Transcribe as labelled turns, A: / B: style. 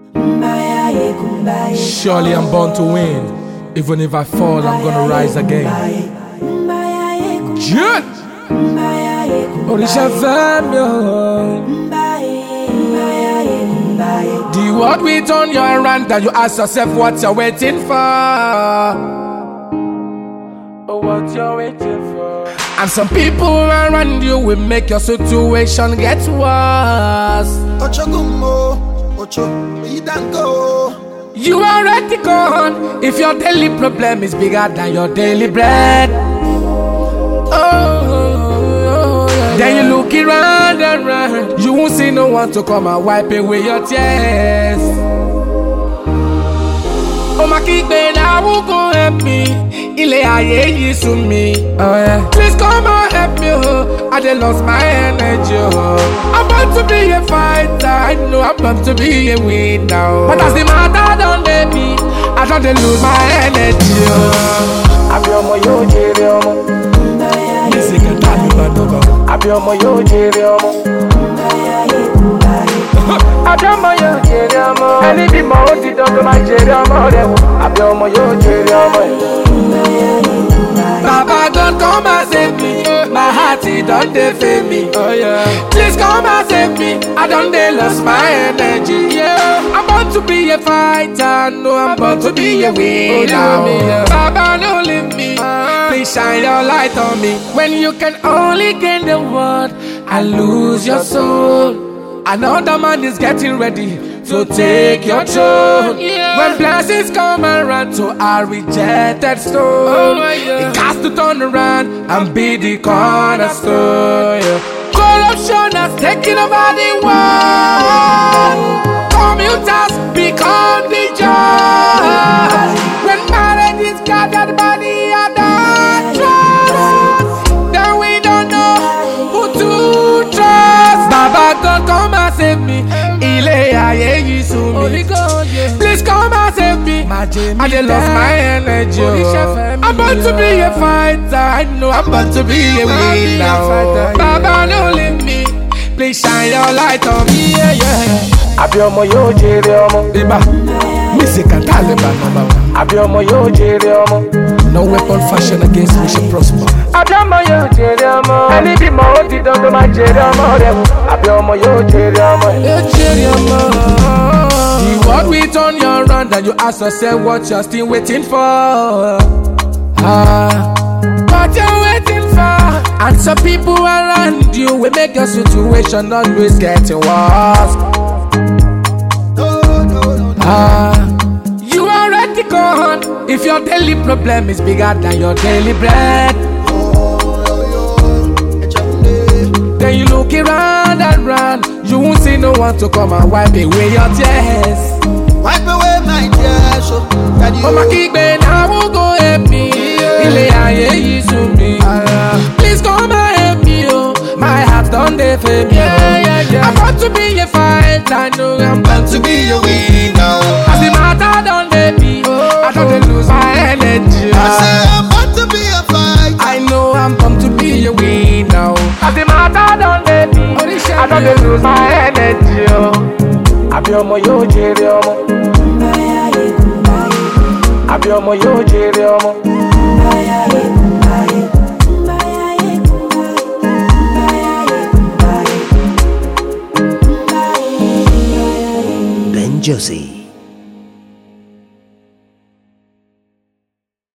A: Surely I'm born to win. Even if I fall, I'm gonna rise again. June! Orisha Samuel. The word we turn you around and you ask yourself what you're waiting for. Oh, what you're waiting for. And some people around you will make your situation get worse. You are already gone if your daily problem is bigger than your daily bread. Then you look around and round, you won't see no one to come and wipe away your tears. Oh my kid, I will go help me. Ile aye yi su me. Oh yeah. Please come and help me. Oh. I just lost my energy. Oh. I'm about to be a fighter. I know I'm about to be a winner. But as the matter done baby, I don't lose my energy. Oh.
B: Abiomo yo jere omo.
A: Music and time bando.
B: Abiomo yo jere omo. Abiomo yo jere omo. Any be mo ti don to my jere omo re. Abiomo yo jere omo.
A: Baba God come and save me. My heart it don't fail me. Oh yeah. Please come and save me. I don't lost my energy. Yeah. I'm about to be a fighter. No, I'm about to be a winner. Baba don't leave me. Please shine your light on me. When you can only gain the world and lose your soul. Another man is getting ready to take your throne. Yeah. When blessings come around to our rejected stone, it has to turn around and be the cornerstone. Yeah. Corruption has taken over the world. Commuters become the judge. When marriage is gathered by the adulteress, then we don't know who to trust. Baba God come and save me. Ile aye yi su me. Please come and save me. I just lost my energy. I'm about to be a fighter. I know I'm about to be a winner. Baba don't leave me. Please shine your light on me. Yeah, yeah.
B: Abiomo yo jere omo.
A: Iba, music and Taliban number one.
B: Abiomo yo jere omo.
A: No weapon fashioned against me shall prosper.
B: Abiomo yo jere omo. Any be mo ti don to my jere omo re. Abiomo yo jere omo.
A: The word we turn you around and you ask yourself what you're still waiting for. What you're waiting for. And some people around you will make your situation always getting worse. You are already gone if your daily problem is bigger than your daily bread. Then you look around and round, you won't see no one to come and wipe away your tears.
C: Wipe away my tears, oh
A: my kid, I will go help me. Ile aye yi su me. Please come and help me, oh. My heart don't fail me. I'm about to be a fighter. I know I'm about to be a winner. As the matter done baby, I don't lose my energy.
C: I say I'm about to be a fighter.
A: I know I'm about to be a winner.
B: As the matter done baby, I don't lose my energy. Abiomo yo jere omo. Abiomo yo jere omo.
D: Ben Josie.